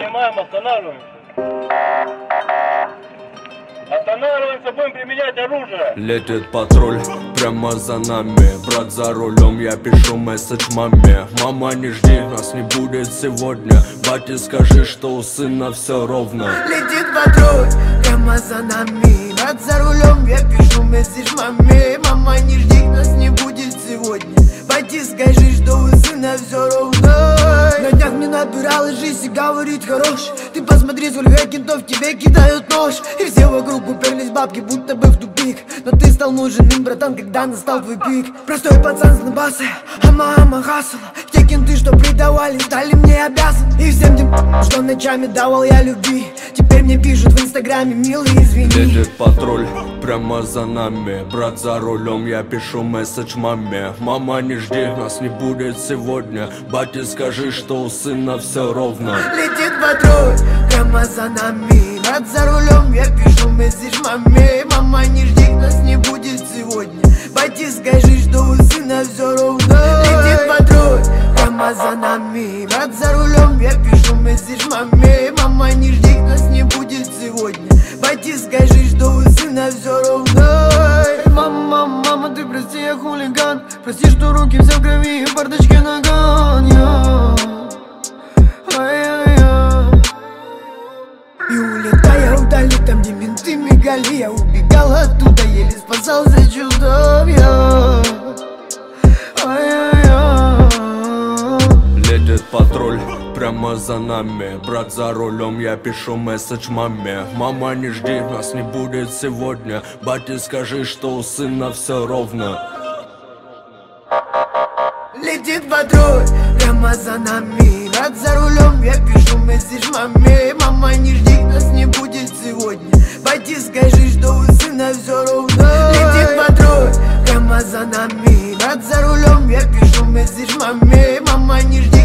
Снимаем, останавливаемся. Останавливаемся, будем применять оружие. Летит патруль прямо за нами. Брат за рулем, я пишу месседж маме. Мама, не жди, нас не будет сегодня. Бате, скажи, что у сына все ровно. Летит патруль прямо за нами. Брат за рулем, я пишу месседж маме. Мама, не жди, нас не будет сегодня. Бате, скажи, что у сына все ровно. На днях мне набирала жизнь и говорит хорош. Ты посмотри, сколько кентов тебе кидают нож. И все вокруг уперлись бабки, будто бы в тупик. Но ты стал нужен им, братан, когда настал твой пик. Простой пацан с Донбасса, а мама хасала. Те кенты, что предавали, стали мне обязаны. И всем тем, что ночами давал я любви, теперь мне пишут в инстаграме, милый, извини. Летит патруль прямо за нами. Брат за рулем, я пишу месседж маме. Мама, не жди, нас не будет сегодня. Бате, скажи, что у сына все ровно. Летит патруль прямо за нами. Брат за рулем, я пишу месседж маме. Мама, не жди, нас не будет сегодня. Бате, скажи, что у сына все ровно. Летит патруль прямо за нами. Брат за рулем, я пишу месседж маме. Мама, не жди, нас не будет сегодня. Бате, скажи, что у сына все ровно. Мама, мама, ты прости, я хулиган. Прости, что руки все в крови и в бардачке наган. И улетая вдали, там где менты мигали, я убегал оттуда, еле спасался чудом я. Летит патруль прямо за нами. Брат за рулем, я пишу месседж маме. Мама, не жди, нас не будет сегодня. Бате, скажи, что у сына все ровно. Летит патруль прямо за нами. Брат за рулем, я пишу месседж маме. Мама, не жди, нас не будет сегодня. Бате, скажи, что у сына все ровно. Летит патруль прямо за нами. Брат за рулем, я пишу месседж маме. Мама, не жди.